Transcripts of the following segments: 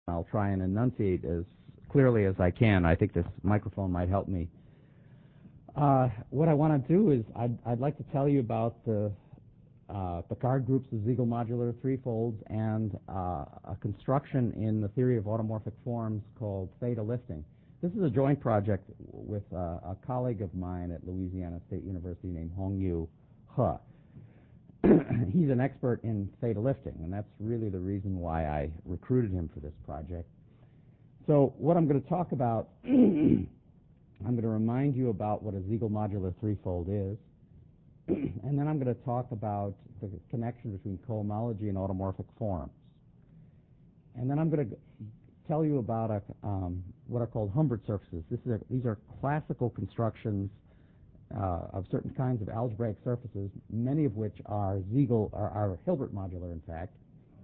I'll try and enunciate as clearly as I can. I think this microphone might help me. What I want to do is I'd like to tell you about the Picard groups of Siegel modular threefolds and a construction in the theory of automorphic forms called theta lifting. This is a joint project with a colleague of mine at Louisiana State University named Hongyu He. He's an expert in theta lifting, and that's really the reason why I recruited him for this project. So what I'm going to talk about, I'm going to remind you about what a Siegel modular threefold is, and then I'm going to talk about the connection between cohomology and automorphic forms. And then I'm going to tell you about what are called Humbert surfaces. These are classical constructions of certain kinds of algebraic surfaces, many of which are are Hilbert modular, in fact.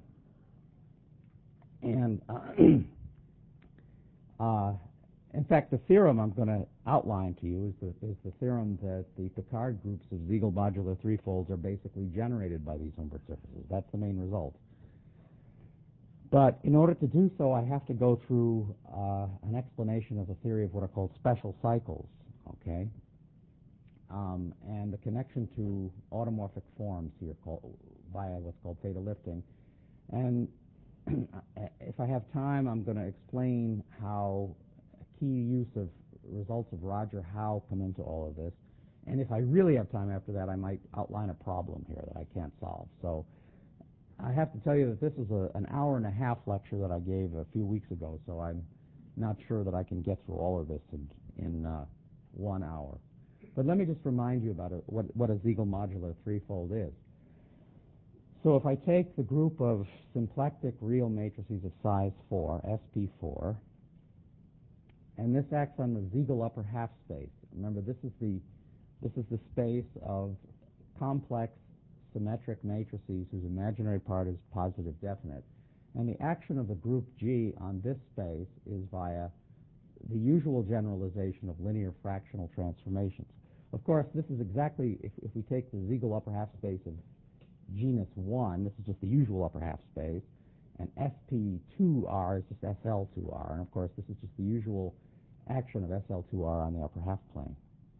And in fact, the theorem I'm going to outline to you is the theorem that the Picard groups of Siegel modular threefolds are basically generated by these Humbert surfaces. That's the main result. But in order to do so, I have to go through an explanation of the theory of what are called special cycles, okay? And the connection to automorphic forms here via what's called theta lifting. And if I have time, I'm going to explain how a key use of results of Roger Howe come into all of this. And if I really have time after that, I might outline a problem here that I can't solve. So I have to tell you that this is an hour-and-a-half lecture that I gave a few weeks ago, so I'm not sure that I can get through all of this in 1 hour. But let me just remind you about what a Siegel modular threefold is. So if I take the group of symplectic real matrices of size 4, SP4, and this acts on the Siegel upper half space. Remember, this is the space of complex symmetric matrices whose imaginary part is positive definite. And the action of the group G on this space is via the usual generalization of linear fractional transformations. Of course, this is exactly, if we take the Siegel upper half space of genus 1, this is just the usual upper half space, and SP2R is just SL2R, and of course this is just the usual action of SL2R on the upper half plane.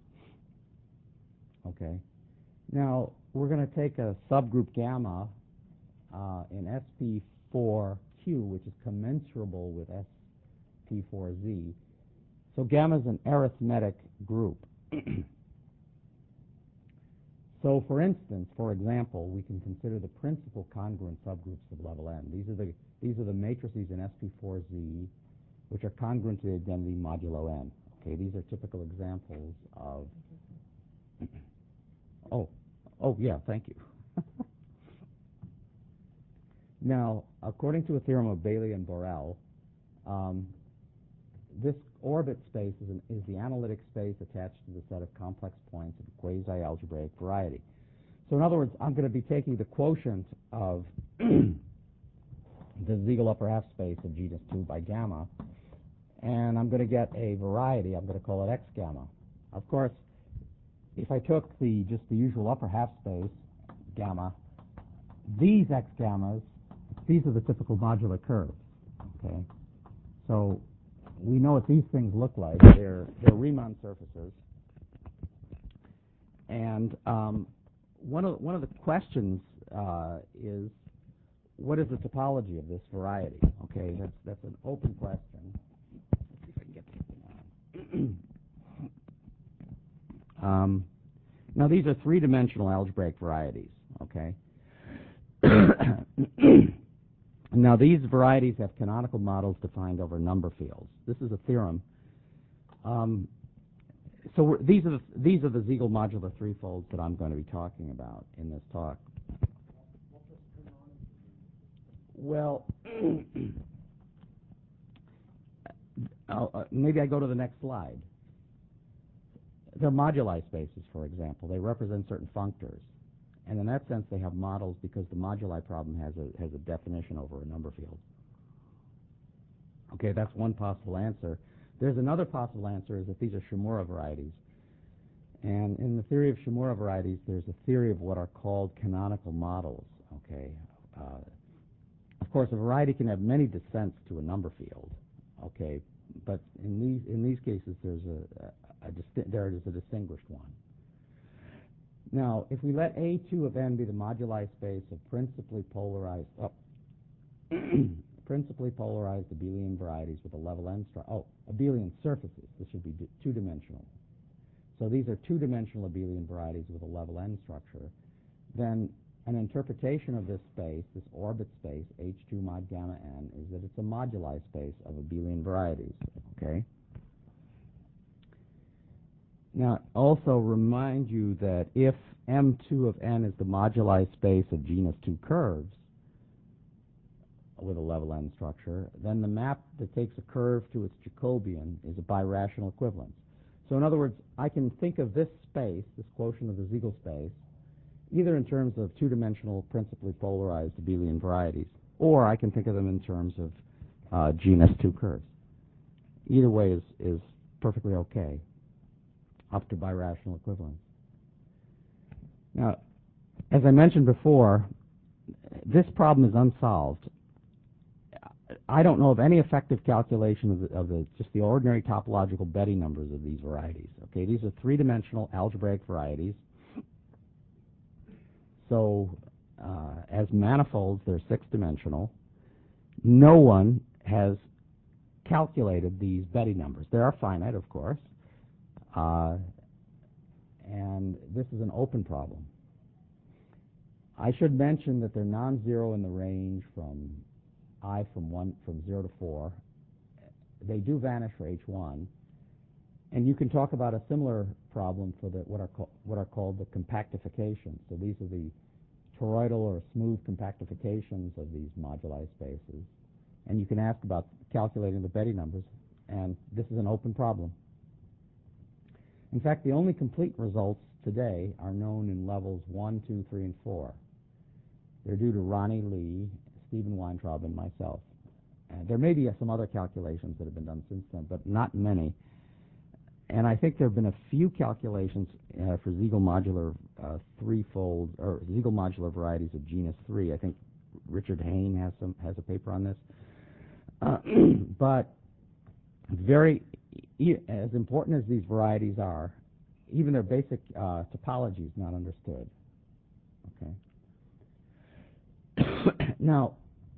Okay. Now, we're going to take a subgroup gamma in SP4Q, which is commensurable with SP4Z. So gamma is an arithmetic group. So, for instance, for example, we can consider the principal congruent subgroups of level n. These are the matrices in SP4Z, which are congruent to the identity modulo n. Okay, these are typical examples of. Oh, yeah, thank you. Now, according to a theorem of Bailey and Borel, this orbit space is the analytic space attached to the set of complex points of quasi-algebraic variety. So in other words, I'm going to be taking the quotient of the Siegel upper half space of genus 2 by gamma, and I'm going to get a variety. I'm going to call it X gamma. Of course, if I took just the usual upper half space, gamma, these X gammas, these are the typical modular curves, okay? So we know what these things look like. They're Riemann surfaces. And one of the questions is, what is the topology of this variety? Okay, that's an open question. Let's see if I can get something on. Now, these are three-dimensional algebraic varieties, okay? Now, these varieties have canonical models defined over number fields. This is a theorem. So these are the Siegel modular threefolds that I'm going to be talking about in this talk. Well, maybe I go to the next slide. They're moduli spaces, for example. They represent certain functors. And in that sense, they have models because the moduli problem has a definition over a number field. Okay, that's one possible answer. There's another possible answer is that these are Shimura varieties. And in the theory of Shimura varieties, there's a theory of what are called canonical models, okay? A Of course, a variety can have many descents to a number field, okay, but in these cases there is a distinguished one. Now, if we let A2 of n be the moduli space of principally polarized abelian varieties with a level n abelian surfaces. This should be two-dimensional. So these are two-dimensional abelian varieties with a level n structure. Then an interpretation of this space, this orbit space, H2 mod gamma n, is that it's a moduli space of abelian varieties, okay? Now, also remind you that if M2 of n is the moduli space of genus 2 curves with a level n structure, then the map that takes a curve to its Jacobian is a birational equivalence. So in other words, I can think of this space, this quotient of the Siegel space, either in terms of two-dimensional principally polarized abelian varieties, or I can think of them in terms of genus 2 curves. Either way is perfectly okay, up to birational equivalence. Now, as I mentioned before, this problem is unsolved. I don't know of any effective calculation of just the ordinary topological Betti numbers of these varieties. Okay, these are three-dimensional algebraic varieties. So as manifolds, they're six-dimensional. No one has calculated these Betti numbers. They are finite, of course, and this is an open problem. I should mention that they're non-zero in the range from from 0 to 4. They do vanish for H1, and you can talk about a similar problem for what are called the compactifications. So these are the toroidal or smooth compactifications of these moduli spaces, and you can ask about calculating the Betti numbers, and this is an open problem. In fact, the only complete results today are known in levels 1, 2, 3, and 4. They're due to Ronnie Lee, Stephen Weintraub, and myself. There may be some other calculations that have been done since then, but not many. And I think there have been a few calculations for Siegel modular threefold or Siegel modular varieties of genus 3. I think Richard Hain has a paper on this. But as important as these varieties are, even their basic topology is not understood. Okay. Now,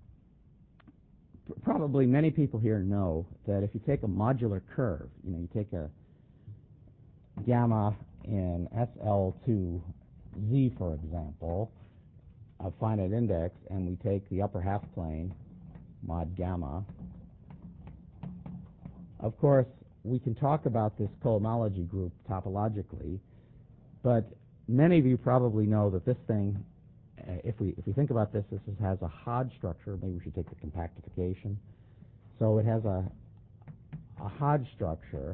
probably many people here know that if you take a modular curve, you take a gamma in SL2Z, for example, a finite index, and we take the upper half plane, mod gamma. Of course, we can talk about this cohomology group topologically, but many of you probably know that this thing, if we think about this has a Hodge structure. Maybe we should take the compactification. So it has a Hodge structure,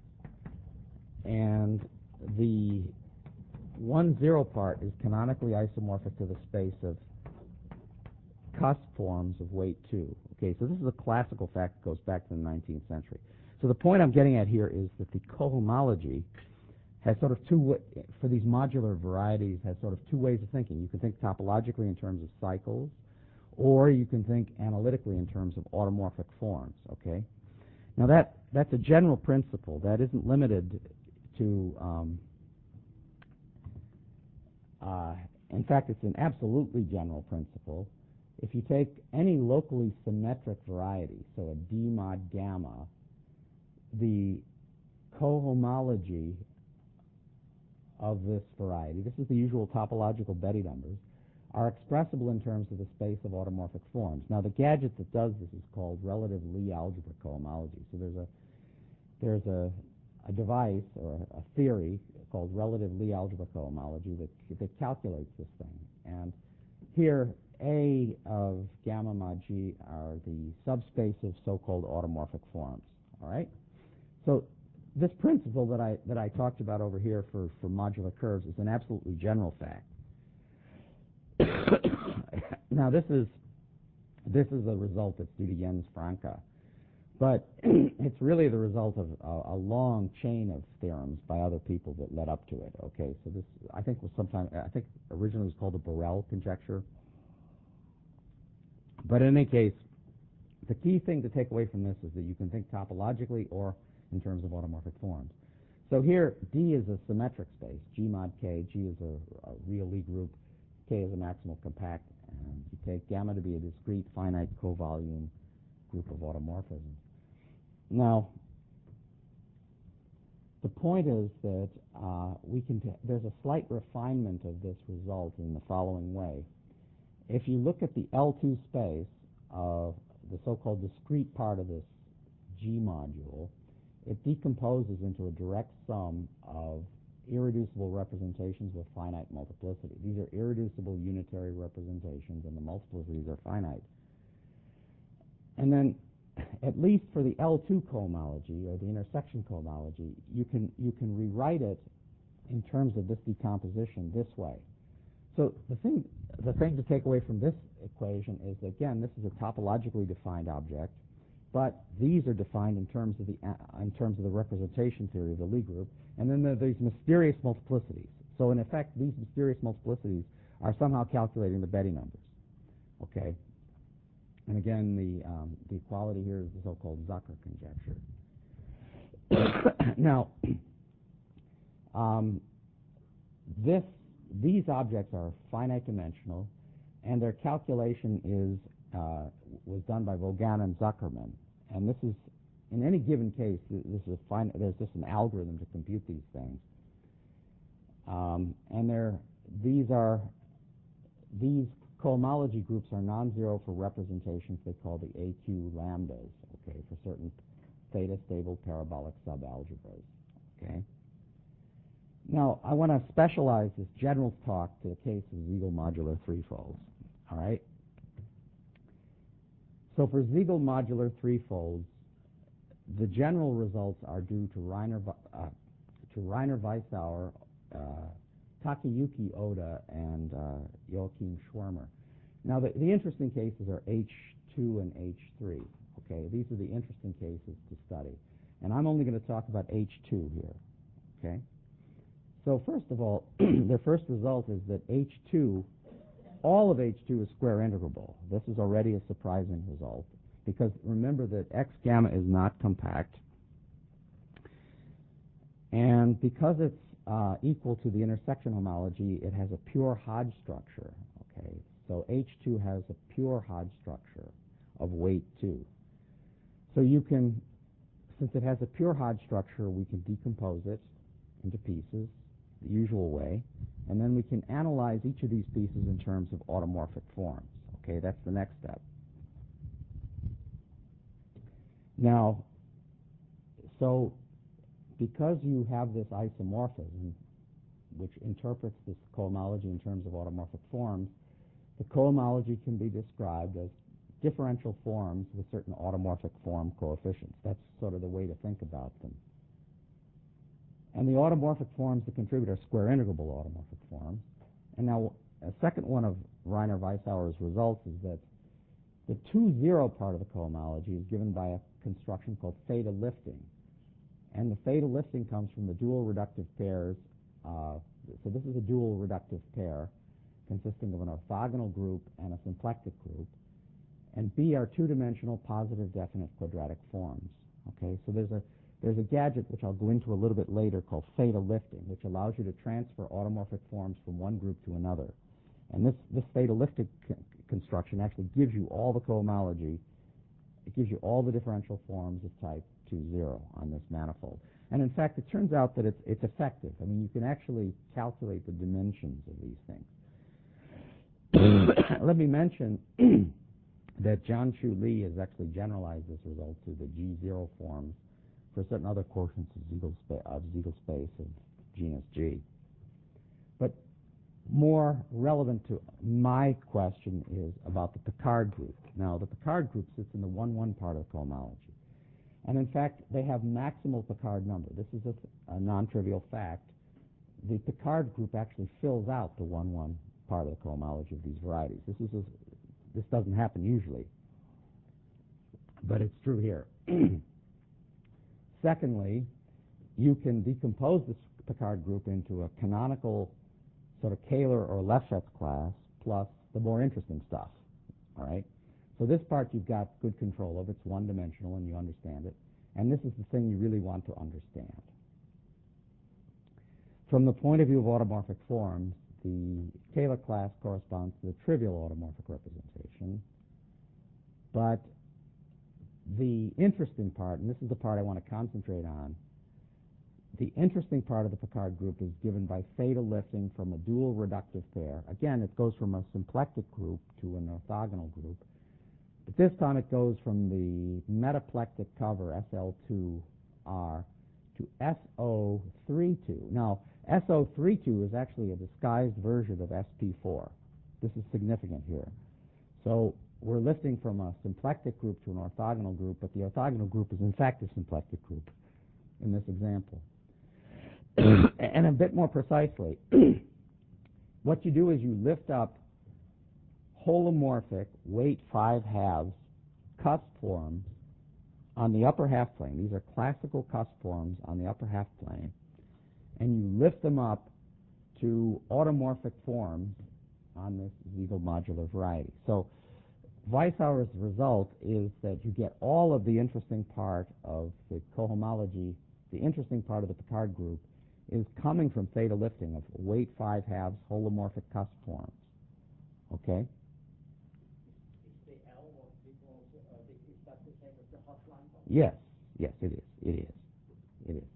and the 1, 0 part is canonically isomorphic to the space of cusp forms of weight 2. Okay, so this is a classical fact that goes back to the 19th century. So the point I'm getting at here is that the cohomology has sort of for these modular varieties, has sort of two ways of thinking. You can think topologically in terms of cycles, or you can think analytically in terms of automorphic forms, okay? Now that's a general principle. That isn't limited to, in fact, it's an absolutely general principle. If you take any locally symmetric variety, so a D mod gamma, the cohomology of this variety, this is the usual topological Betti numbers, are expressible in terms of the space of automorphic forms. Now, the gadget that does this is called relative Lie algebra cohomology. So there's a device or a theory called relative Lie algebra cohomology that calculates this thing. And here, A of gamma mod G are the subspace of so-called automorphic forms. All right. So this principle that I talked about over here for modular curves is an absolutely general fact. Now this is a result that's due to Jens Franke, but it's really the result of a long chain of theorems by other people that led up to it. Okay, so this I think originally was called the Borel conjecture. But in any case, the key thing to take away from this is that you can think topologically or in terms of automorphic forms. So here, D is a symmetric space, G mod K. G is a real Lie group. K is a maximal compact. And you take gamma to be a discrete finite covolume group of automorphisms. Now, the point is that there's a slight refinement of this result in the following way. If you look at the L2 space of the so-called discrete part of this G module, it decomposes into a direct sum of irreducible representations with finite multiplicity. These are irreducible unitary representations, and the multiplicities are finite. And then, at least for the L2 cohomology, or the intersection cohomology, you can rewrite it in terms of this decomposition this way. So the thing to take away from this equation is that, again, this is a topologically defined object, but these are defined in terms of the representation theory of the Lie group, and then there are these mysterious multiplicities. So in effect, these mysterious multiplicities are somehow calculating the Betti numbers. Okay. And again, the equality here is the so-called Zucker conjecture. Now, these objects are finite dimensional, and their calculation was done by Vaughan and Zuckerman. And this is, in any given case, there's just an algorithm to compute these things. And these cohomology groups are non-zero for representations they call the AQ lambdas, okay, for certain theta-stable parabolic subalgebras, okay? Now, I want to specialize this general talk to the case of Siegel modular threefolds, all right? So for Siegel modular threefolds, the general results are due to Reiner Weissauer, Takayuki Oda, and Joachim Schwärmer. Now, the interesting cases are H2 and H3. Okay, these are the interesting cases to study. And I'm only going to talk about H2 here. Okay? So first of all, their first result is that H2, all of H2 is square integrable. This is already a surprising result, because remember that X gamma is not compact. And because it's equal to the intersection homology, it has a pure Hodge structure. Okay, so H2 has a pure Hodge structure of weight 2. So you can, since it has a pure Hodge structure, we can decompose it into pieces the usual way, and then we can analyze each of these pieces in terms of automorphic forms. Okay, that's the next step. Now, so because you have this isomorphism, which interprets this cohomology in terms of automorphic forms, the cohomology can be described as differential forms with certain automorphic form coefficients. That's sort of the way to think about them. And the automorphic forms that contribute are square integrable automorphic forms. And now, a second one of Reiner Weissauer's results is that the 2-0 part of the cohomology is given by a construction called theta lifting. And the theta lifting comes from the dual reductive pairs. So this is a dual reductive pair consisting of an orthogonal group and a symplectic group. And B are two-dimensional positive definite quadratic forms. Okay, so there's a gadget which I'll go into a little bit later called theta lifting, which allows you to transfer automorphic forms from one group to another. And this theta lifting construction actually gives you all the cohomology. It gives you all the differential forms of type 2-0 on this manifold. And in fact, it turns out that it's effective. I mean, you can actually calculate the dimensions of these things. Let me mention that John-Chu Lie has actually generalized this result to the G0 forms for certain other quotients of Siegel space of genus G. But more relevant to my question is about the Picard group. Now, the Picard group sits in the 1-1 part of cohomology. And in fact, they have maximal Picard number. This is a non-trivial fact. The Picard group actually fills out the 1-1 part of the cohomology of these varieties. This doesn't happen usually, but it's true here. Secondly, you can decompose this Picard group into a canonical sort of Kähler or Lefschetz class plus the more interesting stuff. All right. So this part you've got good control of. It's one-dimensional and you understand it. And this is the thing you really want to understand. From the point of view of automorphic forms, the Taylor class corresponds to the trivial automorphic representation. But the interesting part, and this is the part I want to concentrate on, the interesting part of the Picard group is given by theta lifting from a dual reductive pair. Again, it goes from a symplectic group to an orthogonal group. But this time it goes from the metaplectic cover, SL2R, to SO32. Now, SO32 is actually a disguised version of SP4. This is significant here. So we're lifting from a symplectic group to an orthogonal group, but the orthogonal group is in fact a symplectic group in this example. And a bit more precisely, what you do is you lift up holomorphic weight 5/2 cusp forms on the upper half plane. These are classical cusp forms on the upper half plane. And you lift them up to automorphic forms on this Siegel modular variety. So Weishauer's result is that you get all of the interesting part of the cohomology. The interesting part of the Picard group is coming from theta lifting of weight 5/2 holomorphic cusp forms. Okay? Is the L or is that the same as the hot line? Yes, it is. It is.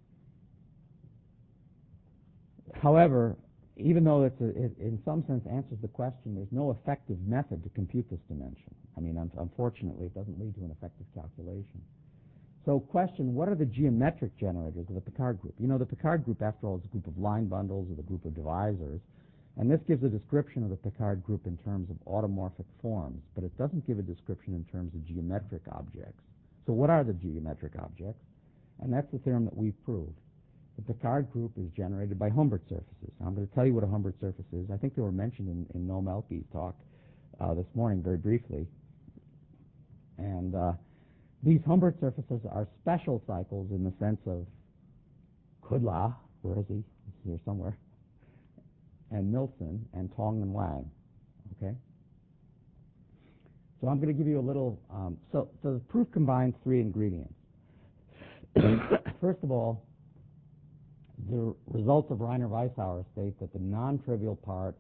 However, even though it in some sense answers the question, there's no effective method to compute this dimension. I mean, unfortunately, it doesn't lead to an effective calculation. So question, what are the geometric generators of the Picard group? You know, the Picard group, after all, is a group of line bundles or the group of divisors. And this gives a description of the Picard group in terms of automorphic forms, but it doesn't give a description in terms of geometric objects. So what are the geometric objects? And that's the theorem that we've proved. The Picard group is generated by Humbert surfaces. I'm going to tell you what a Humbert surface is. I think they were mentioned in Noam Elke's talk this morning very briefly. And these Humbert surfaces are special cycles in the sense of Kudla, where is he? He's here somewhere, and Milson, and Tong and Wang. Okay? So I'm going to give you a little, so the proof combines three ingredients. First of all, the results of Reiner-Weishauer state that the non-trivial part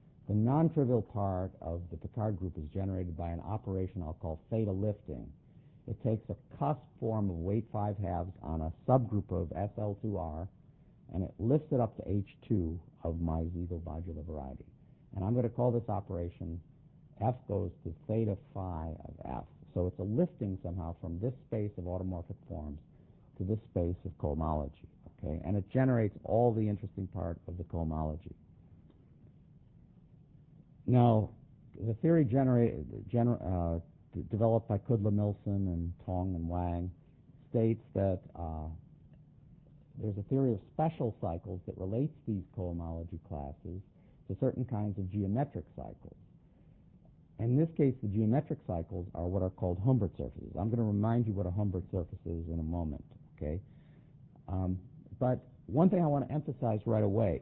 of the Picard group is generated by an operation I'll call theta lifting. It takes a cusp form of weight 5/2 on a subgroup of SL2R, and it lifts it up to H2 of my Siegel modular variety. And I'm going to call this operation F goes to theta phi of F. So it's a lifting somehow from this space of automorphic forms to this space of cohomology. Okay? And it generates all the interesting part of the cohomology. Now, the theory developed by Kudla, Milson, and Tong and Wang states that there's a theory of special cycles that relates these cohomology classes to certain kinds of geometric cycles. In this case, the geometric cycles are what are called Humbert surfaces. I'm going to remind you what a Humbert surface is in a moment. Okay? But one thing I want to emphasize right away,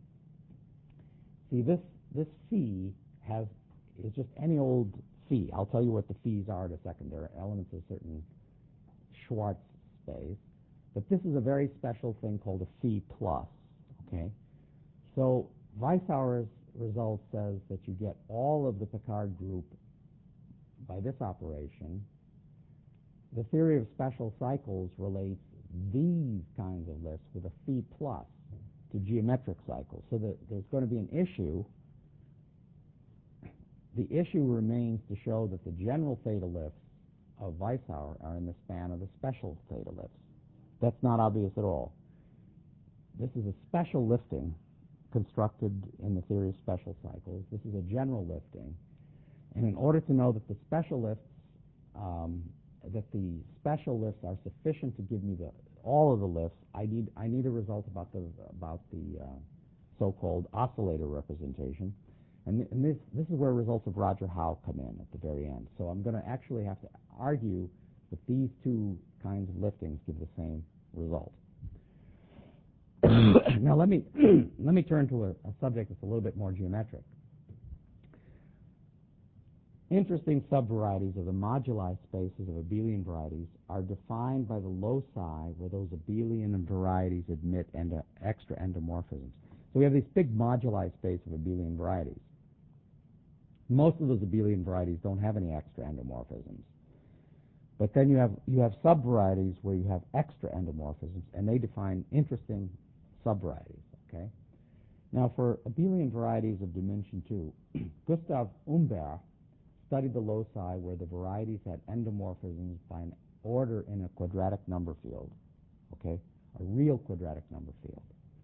see, this phi is just any old phi. I'll tell you what the phis are in a second. They're elements of a certain Schwartz space. But this is a very special thing called a phi plus. Okay? So Weishauer's result says that you get all of the Picard group by this operation. The theory of special cycles relates these kinds of lifts with a phi plus to geometric cycles. So that there's going to be an issue. The issue remains to show that the general theta lifts of Weishauer are in the span of the special theta lifts. That's not obvious at all. This is a special lifting constructed in the theory of special cycles. This is a general lifting. And in order to know that the special lifts are sufficient to give me all of the lifts, I need a result about the so-called oscillator representation. And this is where results of Roger Howe come in at the very end. So I'm going to actually have to argue that these two kinds of liftings give the same result. Now let me turn to a subject that's a little bit more geometric. Interesting subvarieties of the moduli spaces of abelian varieties are defined by the loci where those abelian varieties admit extra endomorphisms. So we have these big moduli space of abelian varieties. Most of those abelian varieties don't have any extra endomorphisms. But then you have subvarieties where you have extra endomorphisms, and they define interesting subvarieties. Okay. Now, for abelian varieties of dimension 2, Gustav Humbert studied the loci where the varieties had endomorphisms by an order in a quadratic number field, okay, a real quadratic number field.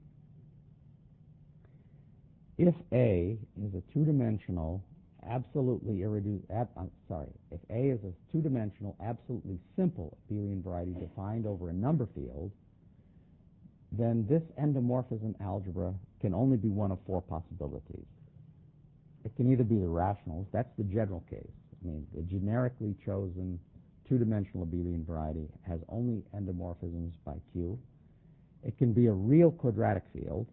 If A is a two-dimensional, absolutely if A is a two-dimensional, absolutely simple abelian variety defined over a number field, then this endomorphism algebra can only be one of four possibilities. It can either be the rationals, that's the general case. I mean, the generically chosen two-dimensional abelian variety has only endomorphisms by Q. It can be a real quadratic field.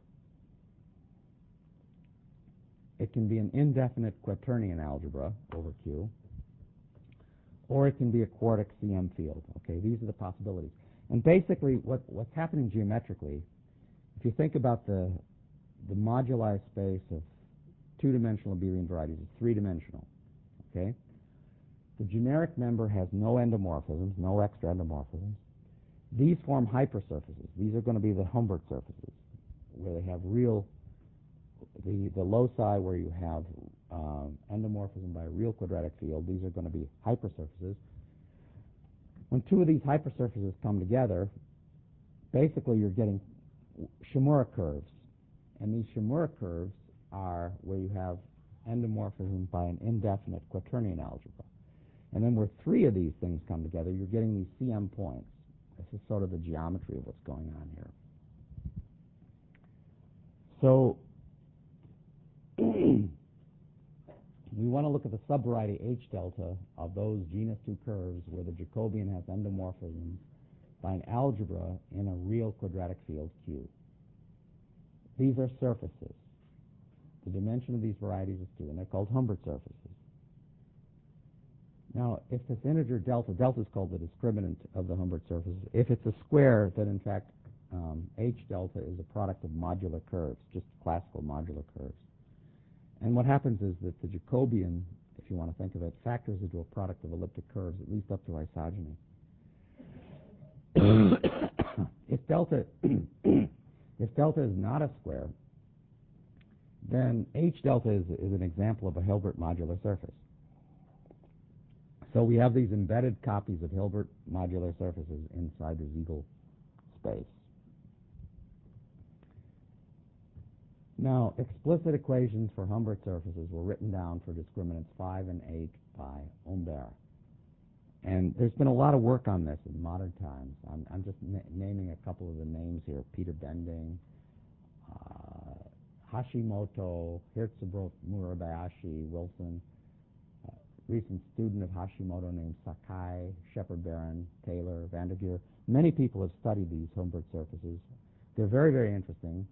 It can be an indefinite quaternion algebra over Q. Or it can be a quartic CM field. Okay, these are the possibilities. And basically, what's happening geometrically, if you think about the moduli space of two-dimensional abelian varieties is three-dimensional, okay? The generic member has no endomorphisms, no extra endomorphisms. These form hypersurfaces. These are going to be the Humbert surfaces, where they have real, the loci where you have endomorphism by a real quadratic field. These are going to be hypersurfaces. When two of these hypersurfaces come together, basically you're getting Shimura curves. And these Shimura curves are where you have endomorphism by an indefinite quaternion algebra. And then where three of these things come together, you're getting these CM points. This is sort of the geometry of what's going on here. So we want to look at the subvariety H delta of those genus 2 curves where the Jacobian has endomorphism by an algebra in a real quadratic field Q. These are surfaces. The dimension of these varieties is 2, and they're called Humbert surfaces. Now, if this integer delta is called the discriminant of the Humbert surfaces. If it's a square, then in fact H delta is a product of modular curves, just classical modular curves. And what happens is that the Jacobian, if you want to think of it, factors into a product of elliptic curves, at least up to isogeny. If delta is not a square, then H delta is an example of a Hilbert modular surface. So we have these embedded copies of Hilbert modular surfaces inside the Siegel space. Now, explicit equations for Humbert surfaces were written down for discriminants 5 and 8 by Humbert. And there's been a lot of work on this in modern times. I'm just naming a couple of the names here. Peter Bending, Hashimoto, Hirzebruch, Murabayashi, Wilson, recent student of Hashimoto named Sakai, Shepard-Barron, Taylor, Vandergeer. Many people have studied these Humbert surfaces. They're very, very interesting.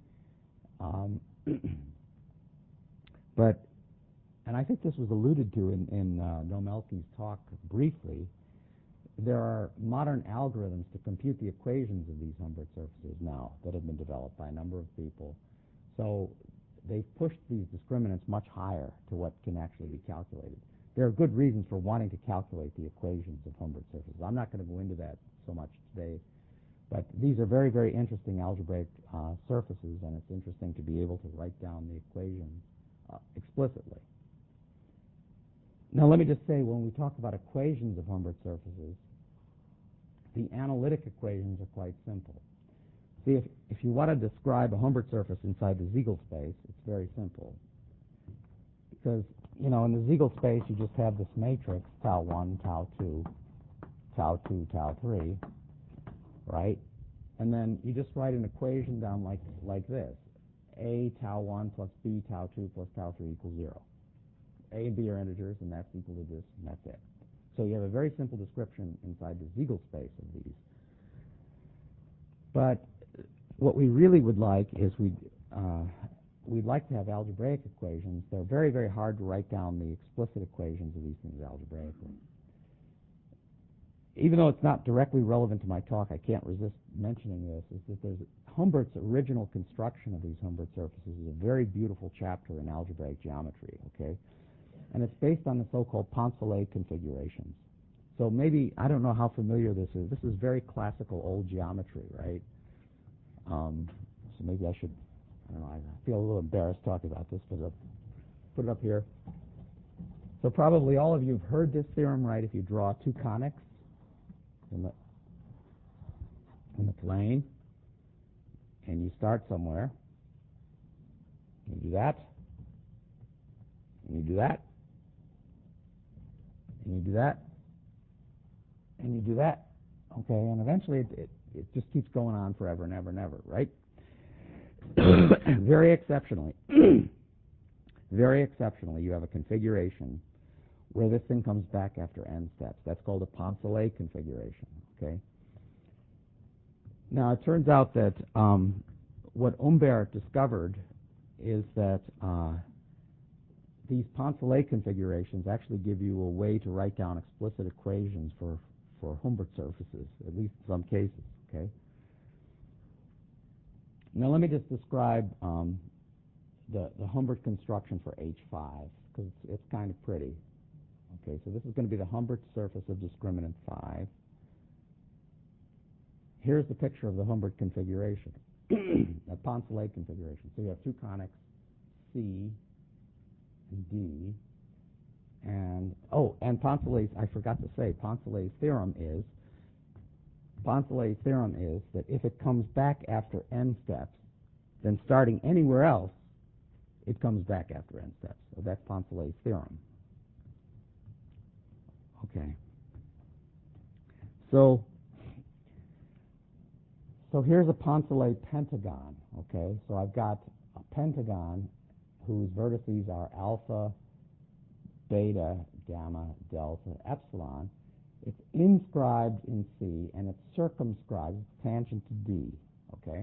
And I think this was alluded to in Nomelke's talk briefly, there are modern algorithms to compute the equations of these Humbert surfaces now that have been developed by a number of people. So they've pushed these discriminants much higher to what can actually be calculated. There are good reasons for wanting to calculate the equations of Humbert surfaces. I'm not going to go into that so much today, but these are very, very interesting algebraic surfaces, and it's interesting to be able to write down the equations explicitly. Now, let me just say, when we talk about equations of Humbert surfaces, the analytic equations are quite simple. See, if you want to describe a Humbert surface inside the Siegel space, it's very simple. Because, in the Siegel space, you just have this matrix, tau 1, tau 2, tau 2, tau 3, right? And then you just write an equation down like this. A tau 1 plus B tau 2 plus tau 3 equals 0. A and B are integers, and that's equal to this, and that's it. So you have a very simple description inside the Siegel space of these. But what we really would like is we'd like to have algebraic equations. They're very, very hard to write down the explicit equations of these things algebraically. Even though it's not directly relevant to my talk, I can't resist mentioning this, is that there's Humbert's original construction of these Humbert surfaces is a very beautiful chapter in algebraic geometry, okay? And it's based on the so-called Poncelet configurations. So maybe, I don't know how familiar this is. This is very classical old geometry, right? So maybe I should, I don't know, I feel a little embarrassed talking about this, but I'll put it up here. So probably all of you have heard this theorem, right? If you draw two conics in the plane, and you start somewhere, you do that, and you do that, and you do that, and you do that, okay, and eventually it just keeps going on forever and ever and ever, right? Very exceptionally, you have a configuration where this thing comes back after n steps. That's called a Poncelet configuration, okay? Now, it turns out that what Humbert discovered is that these Poncelet configurations actually give you a way to write down explicit equations for Humbert surfaces, at least in some cases, okay? Now, let me just describe the Humbert construction for H5, because it's kind of pretty. Okay, so this is going to be the Humbert surface of discriminant 5. Here's the picture of the Humbert configuration, a Poncelet configuration. So you have two conics, C and D. And Poncelet's, I forgot to say, Poncelet's theorem is that if it comes back after n steps, then starting anywhere else, it comes back after n steps. So that's Poncelet's theorem. Okay. So here's a Poncelet pentagon, okay? So I've got a pentagon whose vertices are alpha, beta, gamma, delta, epsilon. It's inscribed in C, and it's circumscribed, tangent to D, okay?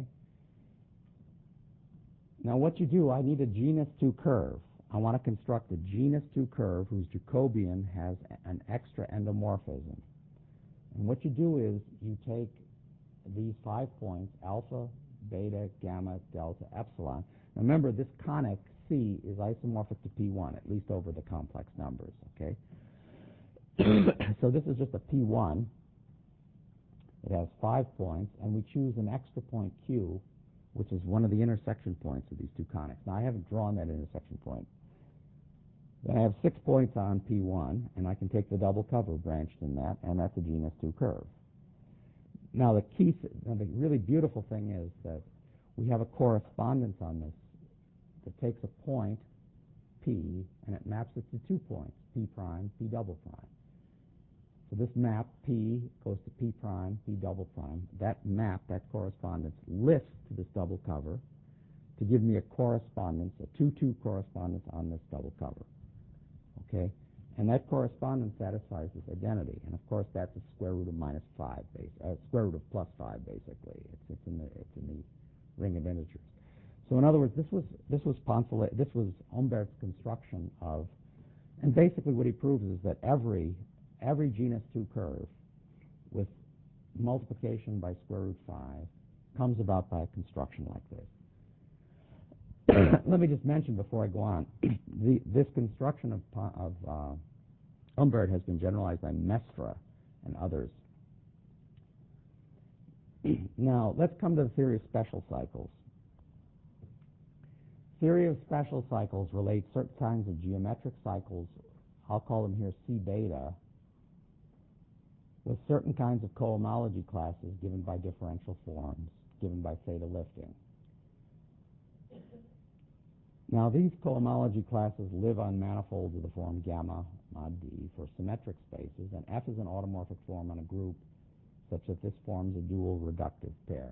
Now what you do, I need a genus 2 curve. I want to construct a genus 2 curve whose Jacobian has an extra endomorphism. And what you do is you take these 5 points, alpha, beta, gamma, delta, epsilon. Now remember, this conic C is isomorphic to P1, at least over the complex numbers, okay? So this is just a P1. It has 5 points, and we choose an extra point Q, which is one of the intersection points of these two conics. Now, I haven't drawn that intersection point. Then I have 6 points on P1, and I can take the double cover branched in that, and that's a genus 2 curve. Now, the really beautiful thing is that we have a correspondence on this that takes a point, P, and it maps it to 2 points, P prime, P double prime. So this map, P, goes to P prime, P double prime. That map, that correspondence, lifts to this double cover to give me a correspondence, a 2-2 correspondence on this double cover. Okay? And that correspondence satisfies this identity. And of course, that's a square root of minus 5, square root of plus 5, basically. It's in the ring of integers. So in other words, this was Humbert's construction of, and basically what he proves is that every genus 2 curve with multiplication by square root 5 comes about by a construction like this. Let me just mention before I go on, this construction of Humbert has been generalized by Mestre and others. Now, let's come to the theory of special cycles. Theory of special cycles relates certain kinds of geometric cycles, I'll call them here C beta, with certain kinds of cohomology classes given by differential forms, given by theta lifting. Now, these cohomology classes live on manifolds of the form gamma mod D for symmetric spaces, and F is an automorphic form on a group such that this forms a dual reductive pair.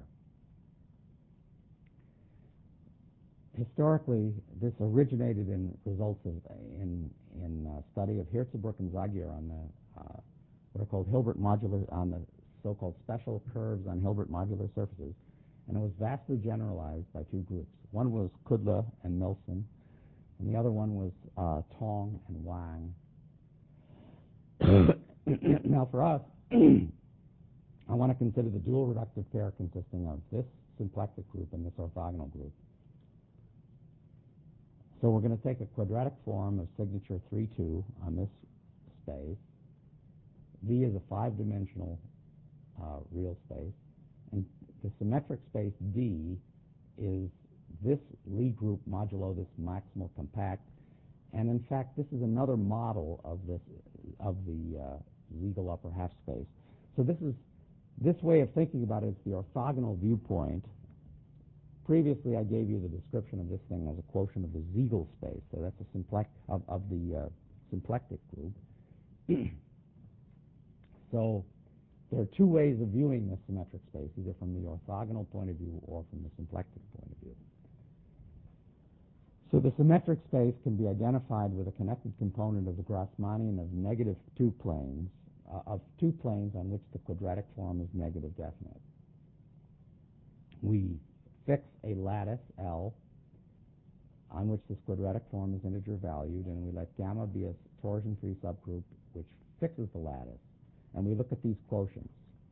Historically, this originated in results of study of Hirzebruch and Zagier on the what are called Hilbert modular, on the so-called special curves on Hilbert modular surfaces. and it was vastly generalized by two groups. One was Kudla and Milson, and the other one was Tong and Wang. Now for us, I want to consider the dual reductive pair consisting of this symplectic group and this orthogonal group. So we're going to take a quadratic form of signature 3-2 on this space. V is a five-dimensional real space, and the symmetric space D is this Lie group modulo this maximal compact, and in fact this is another model of the legal upper half space. So this way of thinking about it is the orthogonal viewpoint. Previously, I gave you the description of this thing as a quotient of the Siegel space, so that's a of the symplectic group. So there are two ways of viewing this symmetric space, either from the orthogonal point of view or from the symplectic point of view. So the symmetric space can be identified with a connected component of the Grassmannian of negative two planes on which the quadratic form is negative definite. We fix a lattice L on which this quadratic form is integer valued, and we let gamma be a torsion-free subgroup which fixes the lattice, and we look at these quotients.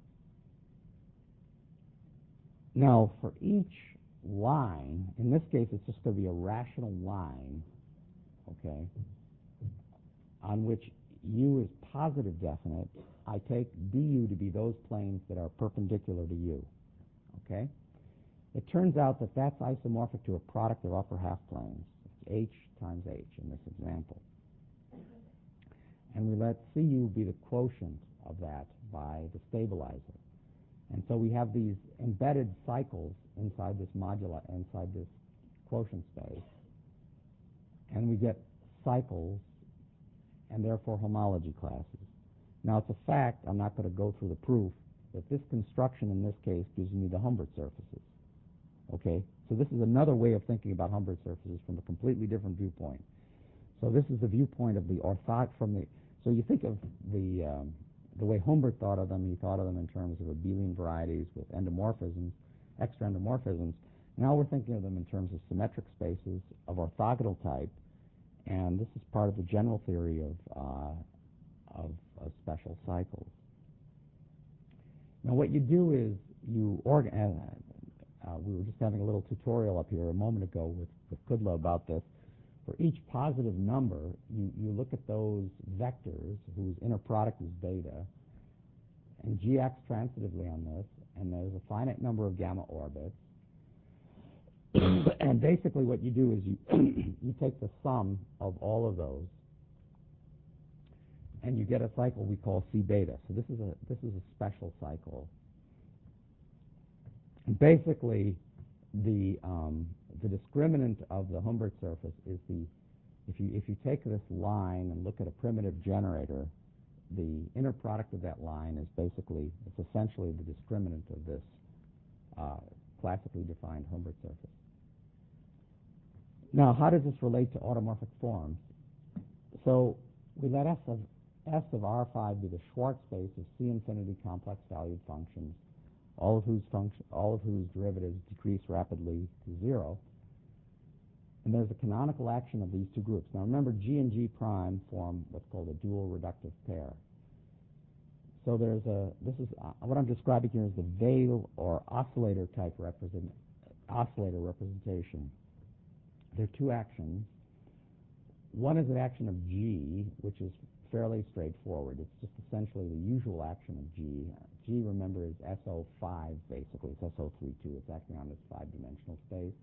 Now, for each line, in this case it's just going to be a rational line, okay, on which U is positive definite. I take du to be those planes that are perpendicular to U, okay? It turns out that that's isomorphic to a product of upper half planes. It's H times H in this example. And we let Cu be the quotient of that by the stabilizer. And so we have these embedded cycles inside this moduli, inside this quotient space. And we get cycles and therefore homology classes. Now it's a fact, I'm not going to go through the proof, that this construction in this case gives me the Humbert surfaces. Okay? So this is another way of thinking about Humbert surfaces from a completely different viewpoint. So this is the viewpoint of the so you think of the way Humbert thought of them, he thought of them in terms of abelian varieties with endomorphisms, extra endomorphisms. Now we're thinking of them in terms of symmetric spaces of orthogonal type, and this is part of the general theory of special cycles. Now what you do is you organize, we were just having a little tutorial up here a moment ago with Kudla about this. For each positive number, you look at those vectors whose inner product is beta, and G acts transitively on this, and there's a finite number of gamma orbits. And basically what you do is you take the sum of all of those, and you get a cycle we call C beta. So this is a special cycle. And basically, the discriminant of the Humbert surface is if you take this line and look at a primitive generator, the inner product of that line is it's essentially the discriminant of this classically defined Humbert surface. Now, how does this relate to automorphic forms? So we let S of R5 be the Schwartz space of C infinity complex valued functions, all of whose derivatives decrease rapidly to zero. And there's a canonical action of these two groups. Now remember, G and G prime form what's called a dual reductive pair. So what I'm describing here is the Weil or oscillator type oscillator representation. There are two actions. One is an action of G, which is fairly straightforward. It's just essentially the usual action of G. G, remember, is SO5, basically. It's SO32. It's acting on this five-dimensional space.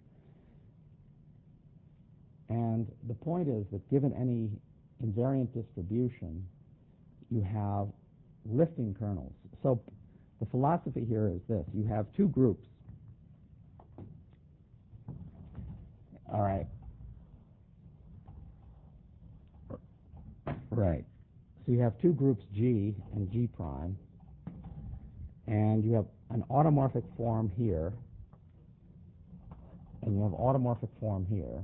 And the point is that given any invariant distribution, you have lifting kernels. So the philosophy here is this. You have two groups. All right. Right. So you have two groups, G and G prime, and you have an automorphic form here, and you have automorphic form here,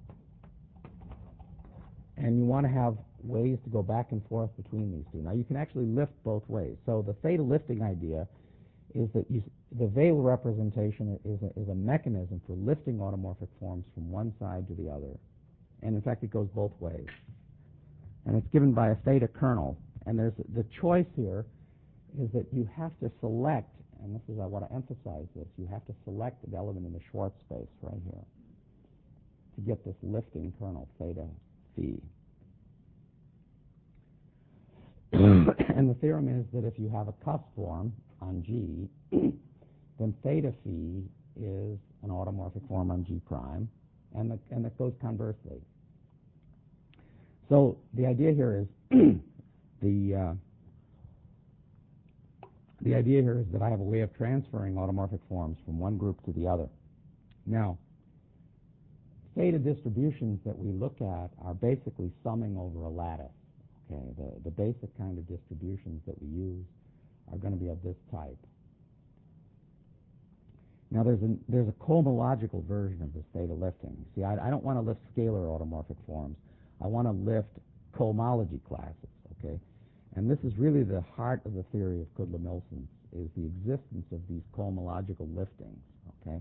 and you want to have ways to go back and forth between these two. Now, you can actually lift both ways. So the theta lifting idea is that the Weyl representation is a mechanism for lifting automorphic forms from one side to the other. And in fact, it goes both ways. And it's given by a theta kernel. And there's the choice here is that you have to select, and this is, I want to emphasize this, you have to select the element in the Schwartz space right here to get this lifting kernel, theta phi. And the theorem is that if you have a cusp form on G, then theta phi is an automorphic form on G prime, and that goes conversely. So the idea here is the idea here is that I have a way of transferring automorphic forms from one group to the other. Now, theta distributions that we look at are basically summing over a lattice. Okay, the basic kind of distributions that we use are going to be of this type. Now, there's a cohomological version of this theta lifting. See, I don't want to lift scalar automorphic forms. I want to lift cohomology classes, okay? And this is really the heart of the theory of Kudla-Milson, is the existence of these cohomological liftings, okay?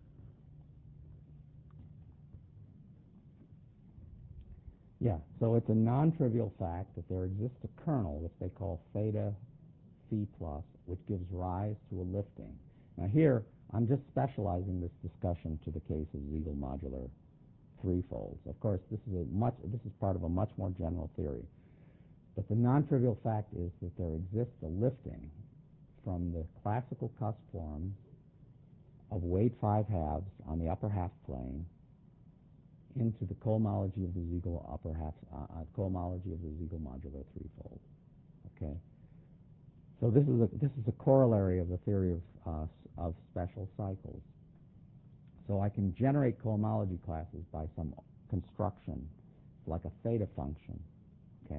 Yeah, so it's a non-trivial fact that there exists a kernel, which they call theta phi plus, which gives rise to a lifting. Now here, I'm just specializing this discussion to the case of Siegel modular threefolds. Of course, this is part of a much more general theory. But the non-trivial fact is that there exists a lifting from the classical cusp form of weight 5/2 on the upper half plane into the cohomology of the Siegel upper half, cohomology of the Siegel modular threefold. Okay. So this is a corollary of the theory of special cycles. So I can generate cohomology classes by some construction, like a theta function. Okay.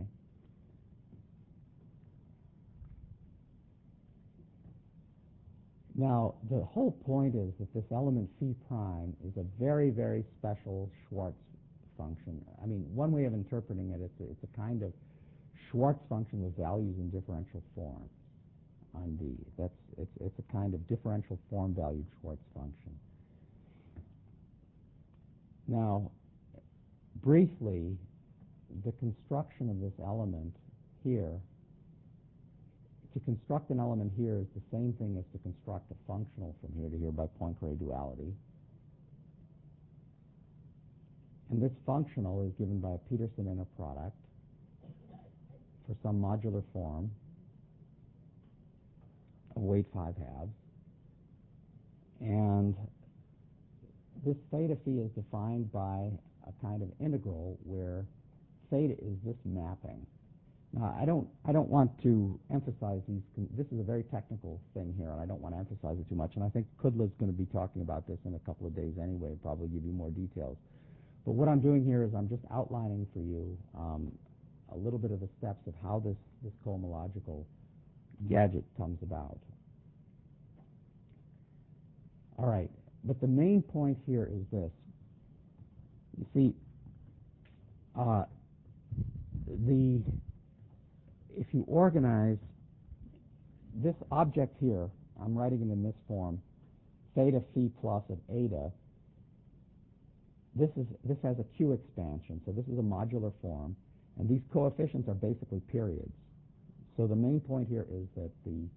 Now, the whole point is that this element phi prime is a very, very special Schwartz function. I mean, one way of interpreting it, it's a kind of Schwartz function with values in differential form on D. It's a kind of differential form valued Schwartz function. Now, briefly, the construction of this element here, to construct an element here is the same thing as to construct a functional from here to here by Poincare duality. And this functional is given by a Peterson inner product for some modular form of weight 5/2. And this theta phi is defined by a kind of integral where theta is this mapping. Now, I don't want to emphasize these. This is a very technical thing here, and I don't want to emphasize it too much. And I think Kudla's going to be talking about this in a couple of days anyway, probably give you more details. But what I'm doing here is I'm just outlining for you a little bit of the steps of how this cohomological gadget comes about. All right, but the main point here is this. You see, if you organize this object here, I'm writing it in this form, theta phi plus of eta. This has a Q expansion, so this is a modular form, and these coefficients are basically periods. So the main point here is that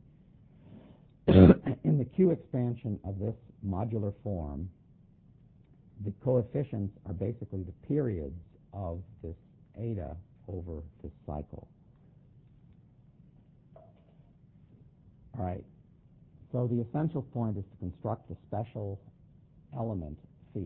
in the Q expansion of this modular form, the coefficients are basically the periods of this eta over this cycle. All right. So the essential point is to construct the special element phi.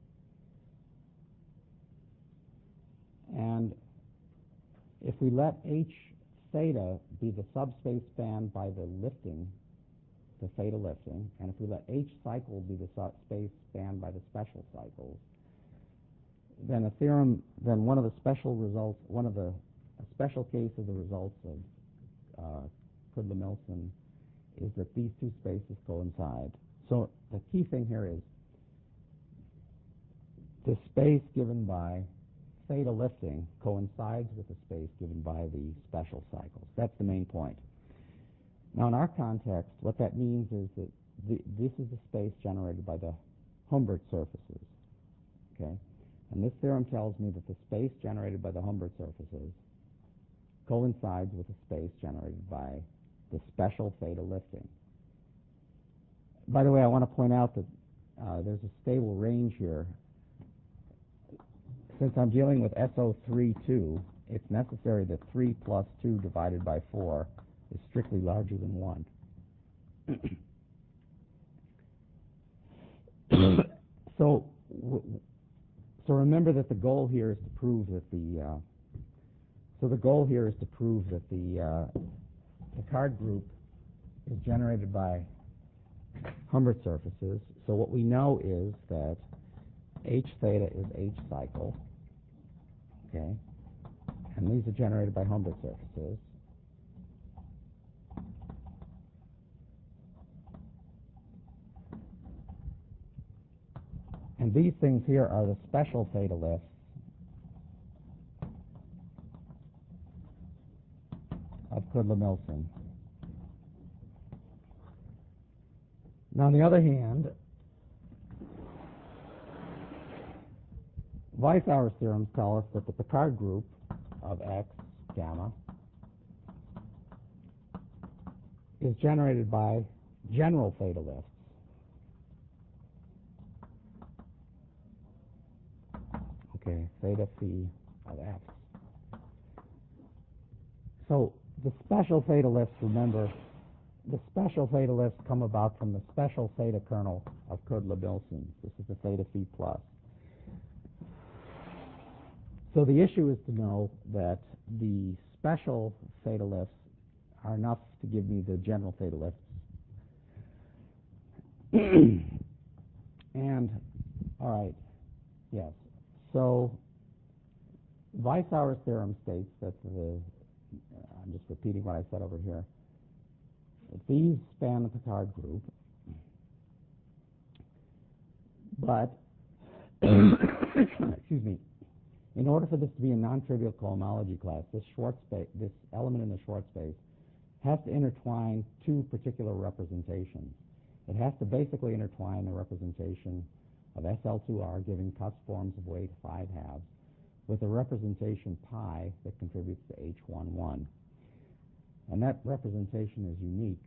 And if we let H theta be the subspace spanned by the lifting, the theta lifting, and if we let H cycle be the space spanned by the special cycles, then one of the special results, a special case of the results of Kudla-Milson is that these two spaces coincide. So the key thing here is the space given by theta lifting coincides with the space given by the special cycles. That's the main point. Now, in our context, what that means is that this is the space generated by the Humbert surfaces. Okay? And this theorem tells me that the space generated by the Humbert surfaces coincides with the space generated by the special theta lifting. By the way, I want to point out that there's a stable range here. Since I'm dealing with SO32, it's necessary that 3 plus 2 divided by 4 is strictly larger than 1. So remember that the goal here is to prove that the Picard group is generated by Humbert surfaces. So what we know is that H theta is H cycle, okay, and these are generated by Humbert surfaces. And these things here are the special theta lifts of Kudla-Milson. Now, on the other hand, Weishauer's theorems tell us that the Picard group of X gamma is generated by general theta lifts. Okay, theta phi of X. So the special theta lifts, remember, the special theta lifts come about from the special theta kernel of Kudla-Milson. This is the theta phi plus. So the issue is to know that the special theta lifts are enough to give me the general theta lifts. And, all right, yes. So Weishauer's theorem states that I'm just repeating what I said over here, that these span the Picard group, but, excuse me, in order for this to be a non-trivial cohomology class, this element in the Schwartz space has to intertwine two particular representations. It has to basically intertwine the representation of SL2R giving Cusp forms of weight 5/2 with a representation pi that contributes to H11. And that representation is unique.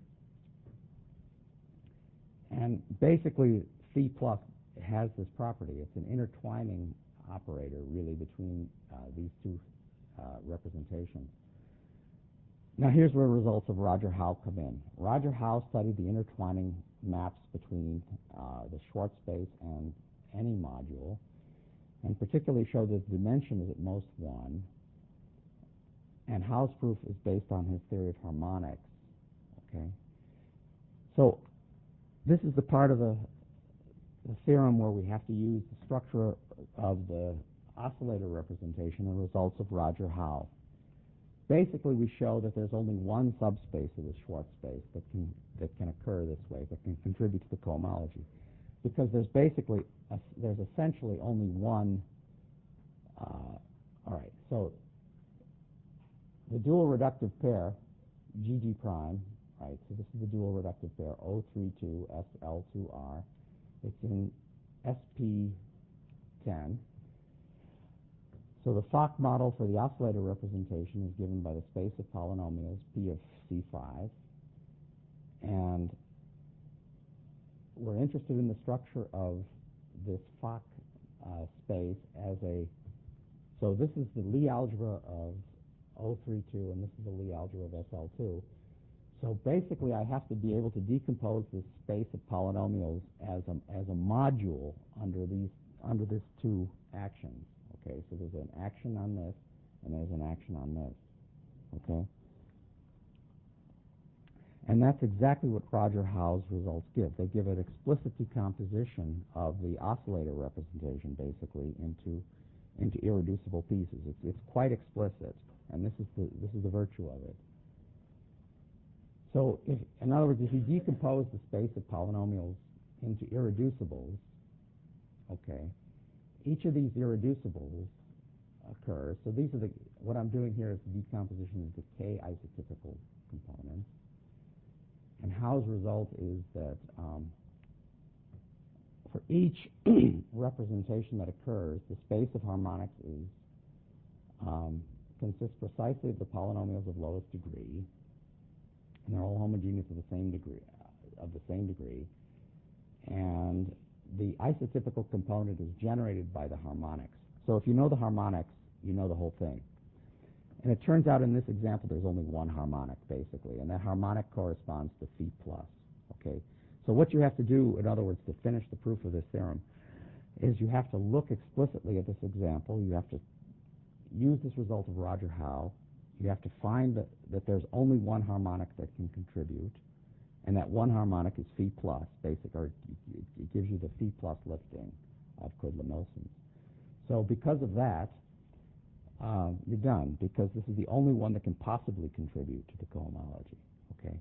And basically, phi plus has this property. It's an intertwining operator, really, between these two representations. Now, here's where results of Roger Howe come in. Roger Howe studied the intertwining maps between the Schwartz space and any module, and particularly showed that the dimension is at most 1. And Howe's proof is based on his theory of harmonics. Okay, so this is the part of the theorem where we have to use the structure of the oscillator representation and results of Roger Howe. Basically, we show that there's only one subspace of the Schwartz space that can occur this way, that can contribute to the cohomology, because there's essentially only one. All right, so the dual reductive pair, GG prime, right? So this is the dual reductive pair, O32 SL2R. It's in SP10. So the Fock model for the oscillator representation is given by the space of polynomials P of C5. And we're interested in the structure of this Fock space as so this is the Lie algebra of O32, and this is the Lie algebra of SL2. So basically, I have to be able to decompose this space of polynomials as a module under these two actions. Okay, so there's an action on this, and there's an action on this. Okay, and that's exactly what Roger Howe's results give. They give an explicit decomposition of the oscillator representation, basically, into irreducible pieces. It's quite explicit, and this is the virtue of it. So, in other words, if you decompose the space of polynomials into irreducibles, okay, each of these irreducibles occurs. So these are what I'm doing here is the decomposition of the k isotypical components. And Howe's result is that for each representation that occurs, the space of harmonics consists precisely of the polynomials of lowest degree, and they're all homogeneous of the same degree, and the isotypical component is generated by the harmonics. So if you know the harmonics, you know the whole thing. And it turns out in this example there's only one harmonic, basically, and that harmonic corresponds to phi plus. Okay? So what you have to do, in other words, to finish the proof of this theorem, is you have to look explicitly at this example. You have to use this result of Roger Howe. You have to find that there's only one harmonic that can contribute, and that one harmonic is phi plus, or it gives you the phi plus lifting of Kudla-Milsons. So because of that, you're done, because this is the only one that can possibly contribute to the cohomology. Okay?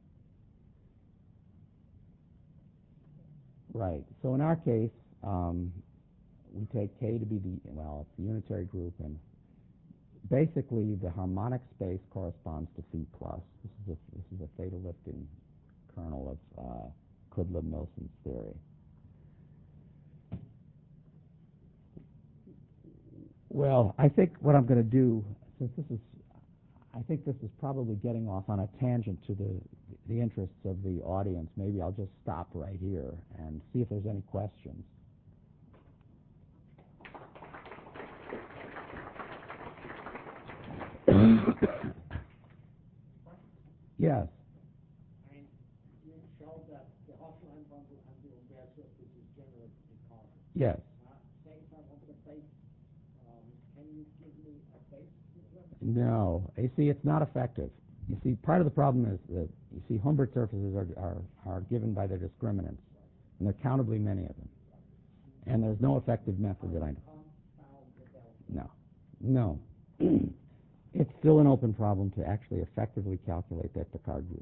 Right. So in our case, we take K to be it's the unitary group, and basically the harmonic space corresponds to phi plus. This is a theta lifting kernel of Kudla-Milson's theory. Well, I think what I'm going to do, since I think this is probably getting off on a tangent to the interests of the audience, maybe I'll just stop right here and see if there's any questions. Yes. I mean, you showed that the Hochline bundle and the Aubert surface is generated in carbon. Yes. Same time of the base. Can you give me a base? No. You see, it's not effective. You see, part of the problem is that, you see, Humbert surfaces are given by their discriminants, and there are countably many of them. And there's no effective method that I know. No. It's still an open problem to actually effectively calculate that Picard group.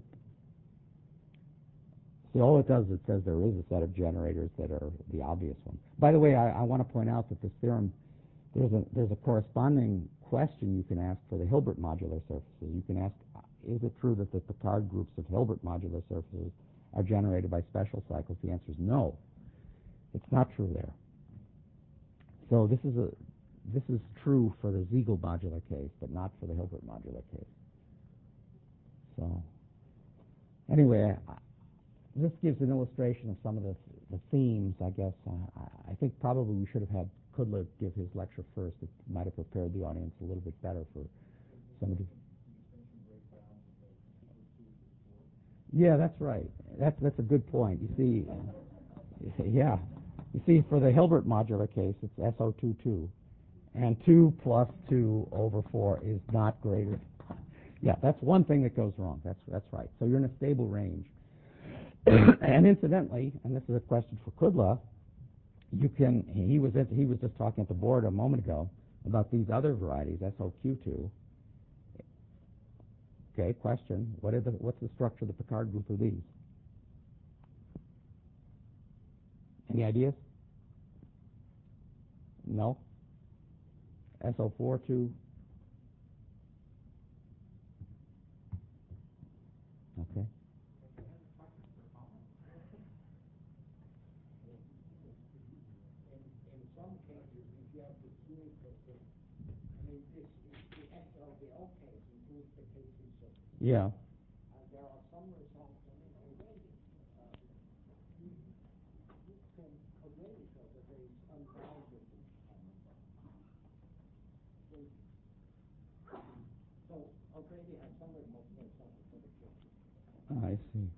See, all it does, it says there is a set of generators that are the obvious ones. By the way, I want to point out that this theorem, there's a corresponding question you can ask for the Hilbert modular surfaces. You can ask, is it true that the Picard groups of Hilbert modular surfaces are generated by special cycles? The answer is no. It's not true there. So this is true for the Siegel modular case, but not for the Hilbert modular case. So anyway, this gives an illustration of some of the themes, I guess. I think probably we should have had Kudla give his lecture first. It might have prepared the audience a little bit better for some of the... Yeah, that's right. That's a good point. You see, yeah. You see, for the Hilbert modular case, it's SO22. And 2 plus 2 over 4 is not greater. Yeah, that's one thing that goes wrong. That's right. So you're in a stable range. And incidentally, and this is a question for Kudla, he was just talking at the board a moment ago about these other varieties, SOQ2. Okay, question. What's the structure of the Picard group of these? Any ideas? No? SO42. Okay. In some cases, if you have the fuel system, I mean, the SLDL case includes the KC system. Yeah. And there are some results, I mean, already, you can already show that there is unbounded. So already has some remote example for the case. I see.